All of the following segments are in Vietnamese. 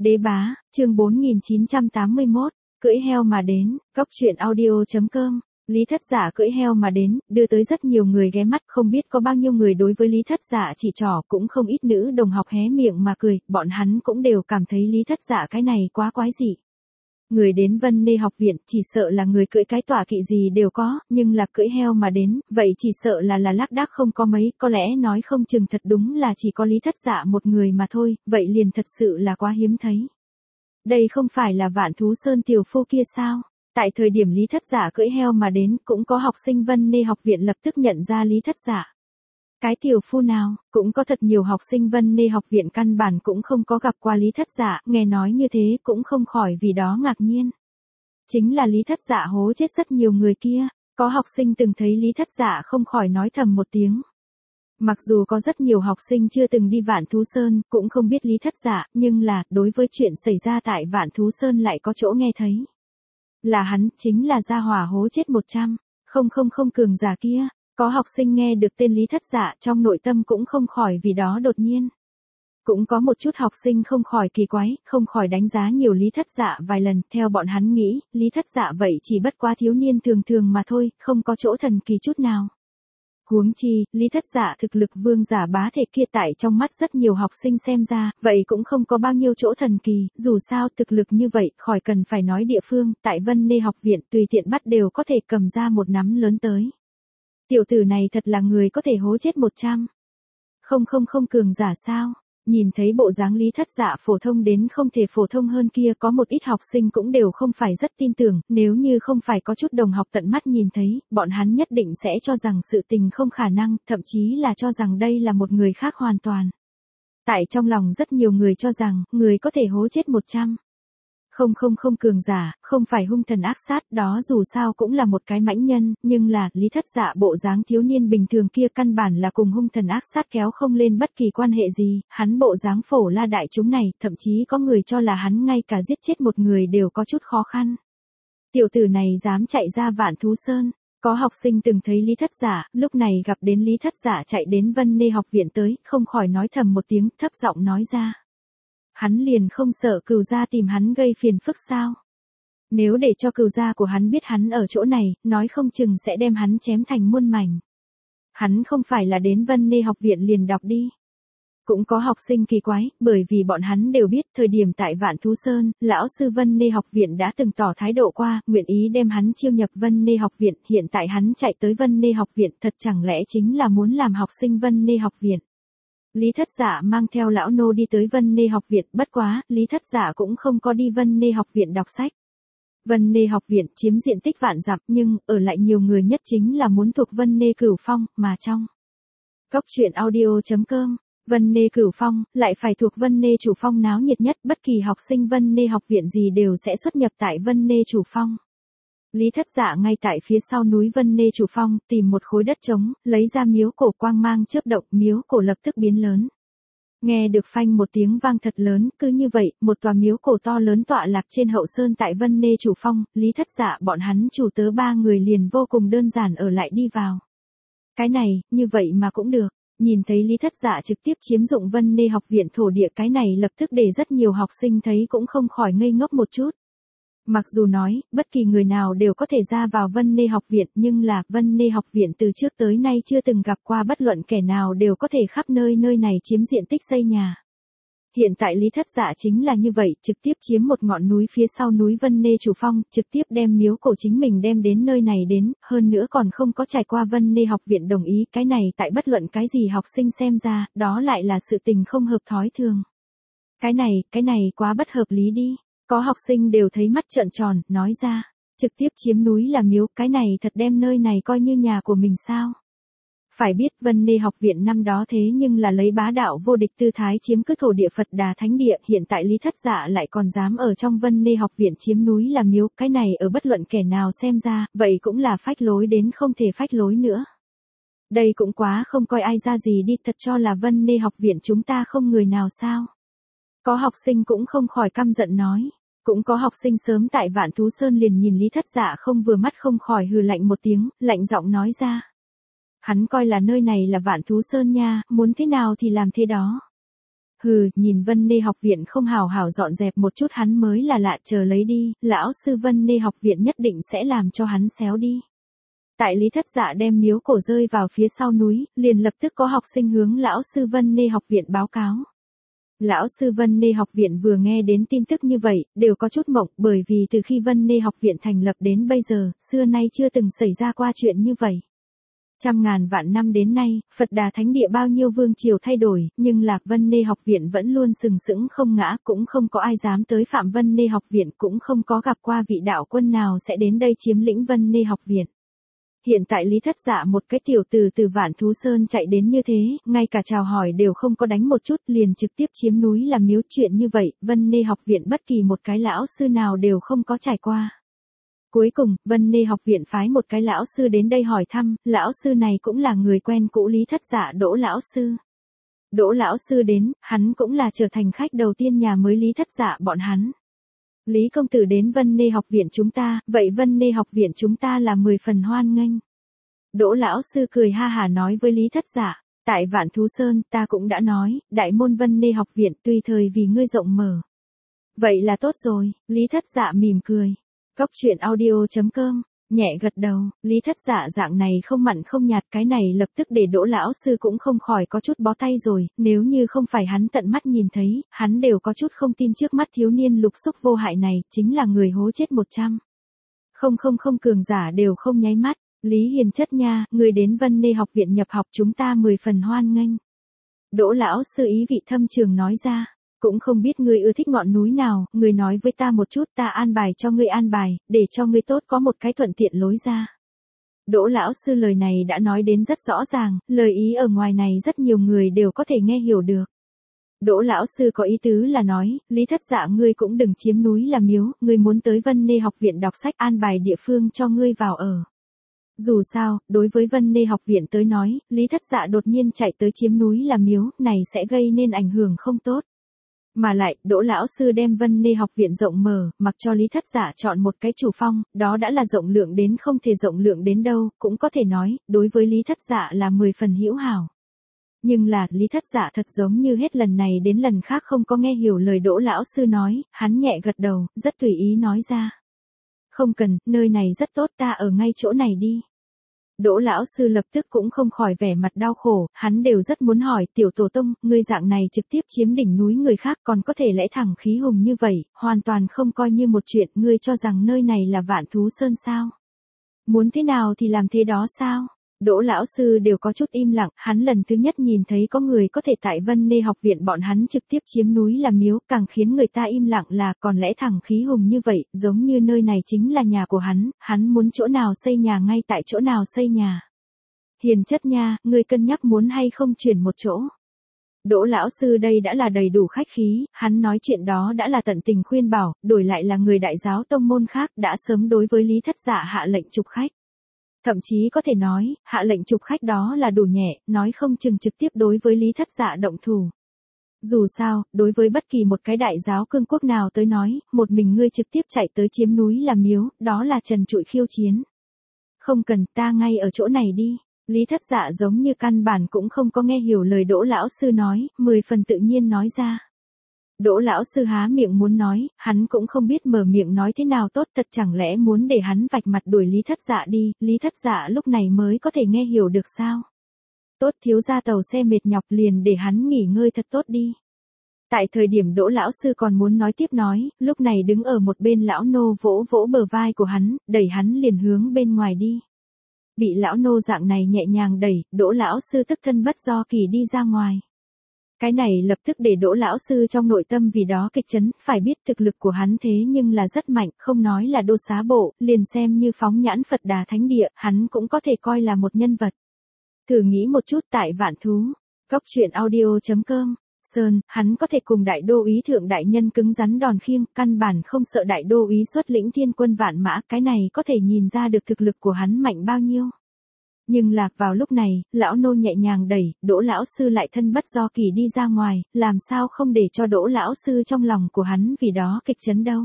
Đế bá, chương 4981, cưỡi heo mà đến, goctruyện audio.com. Lý Thất Dạ cưỡi heo mà đến, đưa tới rất nhiều người ghé mắt, không biết có bao nhiêu người đối với Lý Thất Dạ chỉ trỏ, cũng không ít nữ đồng học hé miệng mà cười, bọn hắn cũng đều cảm thấy Lý Thất Dạ cái này quá quái dị. Người đến Vân Nê học viện, chỉ sợ là người cưỡi cái tọa kỵ gì đều có, nhưng là cưỡi heo mà đến, vậy chỉ sợ là lác đác không có mấy, có lẽ nói không chừng thật đúng là chỉ có Lý Thất Dạ một người mà thôi, vậy liền thật sự là quá hiếm thấy. Đây không phải là Vạn Thú Sơn tiểu phu kia sao? Tại thời điểm Lý Thất Dạ cưỡi heo mà đến, cũng có học sinh Vân Nê học viện lập tức nhận ra Lý Thất Dạ. Cái tiểu phu nào, cũng có thật nhiều học sinh Vân Nê học viện căn bản cũng không có gặp qua Lý Thất Dạ, nghe nói như thế cũng không khỏi vì đó ngạc nhiên. Chính là Lý Thất Dạ hố chết rất nhiều người kia, có học sinh từng thấy Lý Thất Dạ không khỏi nói thầm một tiếng. Mặc dù có rất nhiều học sinh chưa từng đi Vạn Thú Sơn, cũng không biết Lý Thất Dạ, nhưng là, đối với chuyện xảy ra tại Vạn Thú Sơn lại có chỗ nghe thấy. Là hắn, chính là gia hỏa hố chết 100, không cường giả kia. Có học sinh nghe được tên Lý Thất Dạ trong nội tâm cũng không khỏi vì đó đột nhiên. Cũng có một chút học sinh không khỏi kỳ quái, không khỏi đánh giá nhiều Lý Thất Dạ vài lần, theo bọn hắn nghĩ, Lý Thất Dạ vậy chỉ bất quá thiếu niên thường thường mà thôi, không có chỗ thần kỳ chút nào. Huống chi, Lý Thất Dạ thực lực vương giả bá thể kia tại trong mắt rất nhiều học sinh xem ra, vậy cũng không có bao nhiêu chỗ thần kỳ, dù sao thực lực như vậy, khỏi cần phải nói địa phương, tại Vân Nê học viện tùy tiện bắt đều có thể cầm ra một nắm lớn tới. Tiểu tử này thật là người có thể hố chết 100. Không cường giả sao? Nhìn thấy bộ dáng Lý Thất Dạ phổ thông đến không thể phổ thông hơn kia, có một ít học sinh cũng đều không phải rất tin tưởng, nếu như không phải có chút đồng học tận mắt nhìn thấy, bọn hắn nhất định sẽ cho rằng sự tình không khả năng, thậm chí là cho rằng đây là một người khác hoàn toàn. Tại trong lòng rất nhiều người cho rằng, người có thể hố chết 100. Không cường giả, không phải hung thần ác sát, đó dù sao cũng là một cái mãnh nhân, nhưng là, Lý Thất Dạ bộ dáng thiếu niên bình thường kia căn bản là cùng hung thần ác sát kéo không lên bất kỳ quan hệ gì, hắn bộ dáng phổ la đại chúng này, thậm chí có người cho là hắn ngay cả giết chết một người đều có chút khó khăn. Tiểu tử này dám chạy ra Vạn Thú Sơn. Có học sinh từng thấy Lý Thất Dạ, lúc này gặp đến Lý Thất Dạ chạy đến Vân Nê học viện tới, không khỏi nói thầm một tiếng, thấp giọng nói ra. Hắn liền không sợ cừu gia tìm hắn gây phiền phức sao? Nếu để cho cừu gia của hắn biết hắn ở chỗ này, nói không chừng sẽ đem hắn chém thành muôn mảnh. Hắn không phải là đến Vân Nê học viện liền đọc đi. Cũng có học sinh kỳ quái, bởi vì bọn hắn đều biết thời điểm tại Vạn Thú Sơn, lão sư Vân Nê học viện đã từng tỏ thái độ qua, nguyện ý đem hắn chiêu nhập Vân Nê học viện, hiện tại hắn chạy tới Vân Nê học viện, thật chẳng lẽ chính là muốn làm học sinh Vân Nê học viện. Lý Thất Dạ mang theo lão nô đi tới Vân Nê học viện, bất quá, Lý Thất Dạ cũng không có đi Vân Nê học viện đọc sách. Vân Nê học viện chiếm diện tích vạn dặm, nhưng, ở lại nhiều người nhất chính là muốn thuộc Vân Nê Cửu Phong, mà trong goctruyện audio.com, Vân Nê Cửu Phong, lại phải thuộc Vân Nê Chủ Phong náo nhiệt nhất, bất kỳ học sinh Vân Nê học viện gì đều sẽ xuất nhập tại Vân Nê Chủ Phong. Lý Thất Dạ ngay tại phía sau núi Vân Nê Chủ Phong, tìm một khối đất trống, lấy ra miếu cổ quang mang chớp động, miếu cổ lập tức biến lớn. Nghe được phanh một tiếng vang thật lớn, cứ như vậy, một tòa miếu cổ to lớn tọa lạc trên hậu sơn tại Vân Nê Chủ Phong, Lý Thất Dạ bọn hắn chủ tớ 3 người liền vô cùng đơn giản ở lại đi vào. Cái này, như vậy mà cũng được. Nhìn thấy Lý Thất Dạ trực tiếp chiếm dụng Vân Nê học viện thổ địa, cái này lập tức để rất nhiều học sinh thấy cũng không khỏi ngây ngốc một chút. Mặc dù nói, bất kỳ người nào đều có thể ra vào Vân Nê học viện, nhưng là, Vân Nê học viện từ trước tới nay chưa từng gặp qua bất luận kẻ nào đều có thể khắp nơi này chiếm diện tích xây nhà. Hiện tại Lý Thất Dạ chính là như vậy, trực tiếp chiếm một ngọn núi phía sau núi Vân Nê Chủ Phong, trực tiếp đem miếu cổ chính mình đem đến nơi này đến, hơn nữa còn không có trải qua Vân Nê học viện đồng ý, cái này tại bất luận cái gì học sinh xem ra, đó lại là sự tình không hợp thói thường. Cái này quá bất hợp lý đi. Có học sinh đều thấy mắt trợn tròn, nói ra, trực tiếp chiếm núi là miếu, cái này thật đem nơi này coi như nhà của mình sao? Phải biết Vân Nê học viện năm đó thế nhưng là lấy bá đạo vô địch tư thái chiếm cứ thổ địa Phật Đà Thánh Địa, hiện tại Lý Thất Dạ lại còn dám ở trong Vân Nê học viện chiếm núi là miếu, cái này ở bất luận kẻ nào xem ra, vậy cũng là phách lối đến không thể phách lối nữa. Đây cũng quá không coi ai ra gì đi, thật cho là Vân Nê học viện chúng ta không người nào sao? Có học sinh cũng không khỏi căm giận nói. Cũng có học sinh sớm tại Vạn Thú Sơn liền nhìn Lý Thất Dạ không vừa mắt không khỏi hừ lạnh một tiếng, lạnh giọng nói ra. Hắn coi là nơi này là Vạn Thú Sơn nha, muốn thế nào thì làm thế đó. Hừ, nhìn Vân Nê học viện không hào hào dọn dẹp một chút hắn mới là lạ, chờ lấy đi, lão sư Vân Nê học viện nhất định sẽ làm cho hắn xéo đi. Tại Lý Thất Dạ đem miếu cổ rơi vào phía sau núi, liền lập tức có học sinh hướng lão sư Vân Nê học viện báo cáo. Lão sư Vân Nê học viện vừa nghe đến tin tức như vậy, đều có chút mộng, bởi vì từ khi Vân Nê học viện thành lập đến bây giờ, xưa nay chưa từng xảy ra qua chuyện như vậy. Trăm ngàn vạn năm đến nay, Phật Đà Thánh Địa bao nhiêu vương triều thay đổi, nhưng Lạc Vân Nê học viện vẫn luôn sừng sững không ngã, cũng không có ai dám tới phạm Vân Nê học viện, cũng không có gặp qua vị đạo quân nào sẽ đến đây chiếm lĩnh Vân Nê học viện. Hiện tại Lý Thất Dạ một cái tiểu tử từ Vạn Thú Sơn chạy đến như thế, ngay cả chào hỏi đều không có đánh một chút, liền trực tiếp chiếm núi làm miếu, chuyện như vậy, Vân Nê học viện bất kỳ một cái lão sư nào đều không có trải qua. Cuối cùng, Vân Nê học viện phái một cái lão sư đến đây hỏi thăm, lão sư này cũng là người quen cũ Lý Thất Dạ, Đỗ lão sư. Đỗ lão sư đến, hắn cũng là trở thành khách đầu tiên nhà mới Lý Thất Dạ bọn hắn. Lý công tử đến Vân Nê học viện chúng ta, vậy Vân Nê học viện chúng ta là 10 phần hoan nghênh. Đỗ lão sư cười ha hả nói với Lý Thất Dạ, tại Vạn Thú Sơn, ta cũng đã nói, đại môn Vân Nê học viện tùy thời vì ngươi rộng mở. Vậy là tốt rồi, Lý Thất Dạ mỉm cười. Cóc truyện audio.com, nhẹ gật đầu, Lý Thất Dạ dạng này không mặn không nhạt, cái này lập tức để Đỗ lão sư cũng không khỏi có chút bó tay rồi, nếu như không phải hắn tận mắt nhìn thấy, hắn đều có chút không tin trước mắt thiếu niên lục xúc vô hại này, chính là người hố chết 100. Không cường giả đều không nháy mắt, Lý hiền chất nha, người đến Vân Nê học viện nhập học chúng ta 10 phần hoan nghênh. Đỗ lão sư ý vị thâm trường nói ra. Cũng không biết ngươi ưa thích ngọn núi nào, ngươi nói với ta một chút, ta an bài cho ngươi an bài, để cho ngươi tốt có một cái thuận tiện lối ra. Đỗ lão sư lời này đã nói đến rất rõ ràng, lời ý ở ngoài này rất nhiều người đều có thể nghe hiểu được. Đỗ lão sư có ý tứ là nói, Lý Thất Dạ ngươi cũng đừng chiếm núi làm miếu, ngươi muốn tới Vân Nê học viện đọc sách, an bài địa phương cho ngươi vào ở. Dù sao, đối với Vân Nê học viện tới nói, Lý Thất Dạ đột nhiên chạy tới chiếm núi làm miếu, này sẽ gây nên ảnh hưởng không tốt. Mà lại, Đỗ lão sư đem Vân Nê học viện rộng mở, mặc cho Lý Thất Dạ chọn một cái chủ phong, đó đã là rộng lượng đến không thể rộng lượng đến đâu, cũng có thể nói, đối với Lý Thất Dạ là 10 phần hữu hảo. Nhưng là, Lý Thất Dạ thật giống như hết lần này đến lần khác không có nghe hiểu lời Đỗ lão sư nói, hắn nhẹ gật đầu, rất tùy ý nói ra. Không cần, nơi này rất tốt, ta ở ngay chỗ này đi. Đỗ lão sư lập tức cũng không khỏi vẻ mặt đau khổ, hắn đều rất muốn hỏi, tiểu tổ tông, ngươi dạng này trực tiếp chiếm đỉnh núi người khác còn có thể lẽ thẳng khí hùng như vậy, hoàn toàn không coi như một chuyện, ngươi cho rằng nơi này là Vạn Thú Sơn sao? Muốn thế nào thì làm thế đó sao? Đỗ lão sư đều có chút im lặng, hắn lần thứ nhất nhìn thấy có người có thể tại Vân Nê học viện bọn hắn trực tiếp chiếm núi làm miếu, càng khiến người ta im lặng là còn lẽ thẳng khí hùng như vậy, giống như nơi này chính là nhà của hắn muốn chỗ nào xây nhà ngay tại chỗ nào xây nhà. Hiền chất nha, ngươi cân nhắc muốn hay không chuyển một chỗ. Đỗ lão sư đây đã là đầy đủ khách khí, hắn nói chuyện đó đã là tận tình khuyên bảo, đổi lại là người đại giáo tông môn khác đã sớm đối với Lý Thất Dạ hạ lệnh trục khách. Thậm chí có thể nói, hạ lệnh trục khách đó là đủ nhẹ, nói không chừng trực tiếp đối với Lý Thất Dạ động thủ. Dù sao, đối với bất kỳ một cái đại giáo cương quốc nào tới nói, một mình ngươi trực tiếp chạy tới chiếm núi làm miếu, đó là trần trụi khiêu chiến. Không cần, ta ngay ở chỗ này đi. Lý Thất Dạ giống như căn bản cũng không có nghe hiểu lời Đỗ lão sư nói, 10 phần tự nhiên nói ra. Đỗ lão sư há miệng muốn nói, hắn cũng không biết mở miệng nói thế nào tốt, thật chẳng lẽ muốn để hắn vạch mặt đuổi Lý Thất Dạ đi, Lý Thất Dạ lúc này mới có thể nghe hiểu được sao. Tốt, thiếu gia tàu xe mệt nhọc, liền để hắn nghỉ ngơi thật tốt đi. Tại thời điểm Đỗ lão sư còn muốn nói tiếp nói, lúc này đứng ở một bên lão nô vỗ vỗ bờ vai của hắn, đẩy hắn liền hướng bên ngoài đi. Bị lão nô dạng này nhẹ nhàng đẩy, Đỗ lão sư tức thân bất do kỳ đi ra ngoài. Cái này lập tức để Đỗ lão sư trong nội tâm vì đó kịch chấn, phải biết thực lực của hắn thế nhưng là rất mạnh, không nói là đô xá bộ, liền xem như phóng nhãn Phật Đà Thánh Địa, hắn cũng có thể coi là một nhân vật. Thử nghĩ một chút tại Vạn Thú, Cóc truyện audio.com, Sơn, hắn có thể cùng đại đô úy thượng đại nhân cứng rắn đòn khiêng, căn bản không sợ đại đô úy xuất lĩnh thiên quân vạn mã, cái này có thể nhìn ra được thực lực của hắn mạnh bao nhiêu. Nhưng là, vào lúc này, lão nô nhẹ nhàng đẩy, Đỗ lão sư lại thân bất do kỳ đi ra ngoài, làm sao không để cho Đỗ lão sư trong lòng của hắn vì đó kịch chấn đâu.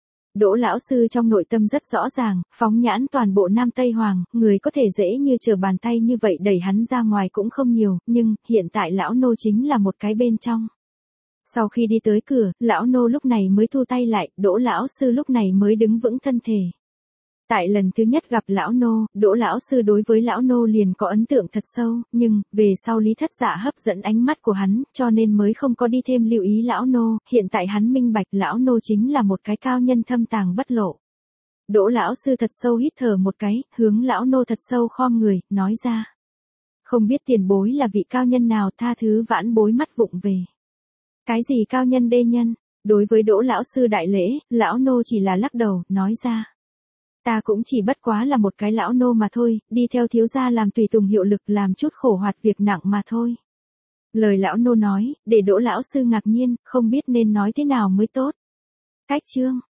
Đỗ lão sư trong nội tâm rất rõ ràng, phóng nhãn toàn bộ Nam Tây Hoàng, người có thể dễ như trở bàn tay như vậy đẩy hắn ra ngoài cũng không nhiều, nhưng, hiện tại lão nô chính là một cái bên trong. Sau khi đi tới cửa, lão nô lúc này mới thu tay lại, Đỗ lão sư lúc này mới đứng vững thân thể. Tại lần thứ nhất gặp lão nô, Đỗ lão sư đối với lão nô liền có ấn tượng thật sâu, nhưng, về sau Lý Thất Dạ hấp dẫn ánh mắt của hắn, cho nên mới không có đi thêm lưu ý lão nô, hiện tại hắn minh bạch lão nô chính là một cái cao nhân thâm tàng bất lộ. Đỗ lão sư thật sâu hít thở một cái, hướng lão nô thật sâu khom người, nói ra. Không biết tiền bối là vị cao nhân nào, tha thứ vãn bối mắt vụng về. Cái gì cao nhân đê nhân? Đối với Đỗ lão sư đại lễ, lão nô chỉ là lắc đầu, nói ra. Ta cũng chỉ bất quá là một cái lão nô mà thôi, đi theo thiếu gia làm tùy tùng hiệu lực, làm chút khổ hoạt việc nặng mà thôi. Lời lão nô nói, để Đỗ lão sư ngạc nhiên, không biết nên nói thế nào mới tốt. Cách chương